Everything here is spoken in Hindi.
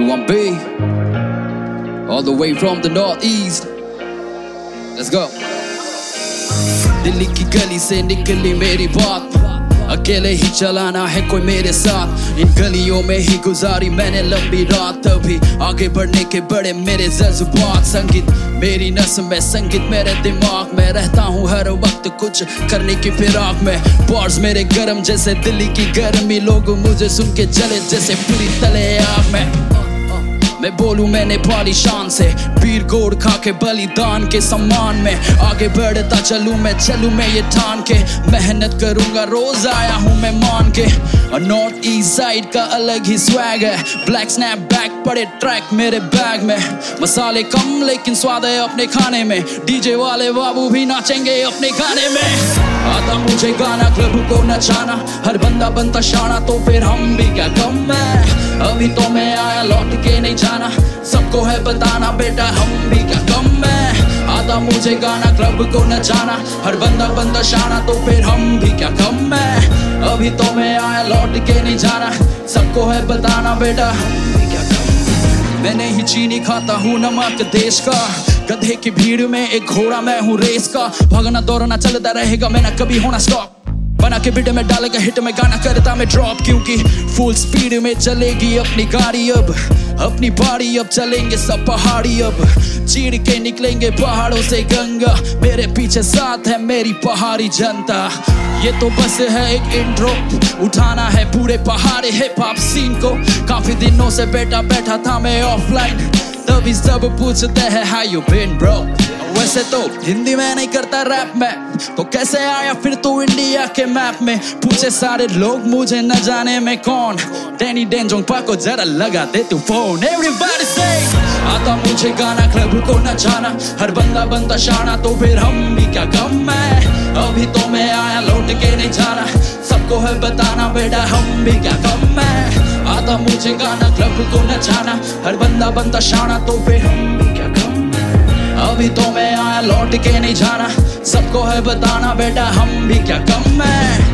1B, all the way from the northeast. Let's go. Delhi की गली से निकली मेरी बात, अकेले ही चलाना है कोई मेरे साथ। इन गलियों में ही गुजारी मैंने लंबी रात, तभी आगे बढ़ने के बड़े मेरे जज्बात। संगीत मेरी नस में, संगीत मेरे दिमाग में, रहता हूँ हर वक्त कुछ करने की फिराक में। बॉर्ड्स मेरे गरम जैसे दिल्ली की गर्मी, लोग मुझे सुन के जले जैसे पूरी तले आग में। मैं बोलूं मैंने पाली शान से, पीर गोड़ खा के बलिदान के सम्मान में आगे बढ़ता चलूं मैं ये ठान के। मेहनत करूंगा रोज आया हूं मैं मान के। और नॉर्थ ईस्ट साइड का अलग ही स्वैग है, ब्लैक स्नैप बैक पड़े ट्रैक मेरे बैग में। मसाले कम लेकिन स्वाद है अपने खाने में, डीजे वाले बाबू भी नाचेंगे अपने गाने में। आता मुझे गाना क्लब को नचाना, हर बंदा बनता शाना, तो फिर हम भी क्या कम है। अभी तो मैं आया लौट के नहीं जाना, सबको है बताना बेटा हम भी क्या कम है। आता मुझे गाना क्लब को नचाना, हर बंदा बनता शाना, तो फिर हम भी क्या कम है। अभी तो मैं आया लौट के नहीं जाना, सबको है बताना बेटा हम भी क्या कम है। मैं नहीं चीनी खाता हूँ नमक देश का, गधे की भीड़ में एक घोड़ा मैं हूँ रेस का। भागना दौड़ना चलता रहेगा, मैं ना कभी होना स्टॉप। बना के वीडियो में डालेगा हिट में गाना करता मैं ड्रॉप, क्योंकि फुल स्पीड में चलेगी अपनी गाड़ी अब। अपनी बाड़ी अब चलेंगे सब पहाड़ी, अब चीर के निकलेंगे पहाड़ों से गंगा। मेरे पीछे साथ है मेरी पहाड़ी जनता, ये तो बस है एक इंट्रो, उठाना है पूरे पहाड़ी हिप हॉप सीन को। काफी दिनों से बैठा था मैं ऑफलाइन, तभी सब पूछते हैं हाउ यू बीन ब्रो। वैसे तो हिंदी में नहीं करता रैप में, तो कैसे आया फिर तू इंडिया के मैप में। पूछे सारे लोग मुझे न जाने में कौन, डैनी डेंजोंगपा को जरा लगा दे तू फोन। एवरीबॉडी से आता मुझे गाना क्लब को नचाना, हर बंदा बनता शाना, तो फिर हम भी क्या कम है। अभी तो मैं आया लौट के नहीं जाना, सबको है बताना बेटा हम भी क्या कम है। आता मुझे गाना क्लब को नचाना, हर बंदा बनता शाना, तो फिर हम भी क्या कम है। अभी तो मैं आया लौट के नहीं जाना, सबको है बताना बेटा हम भी क्या कम है।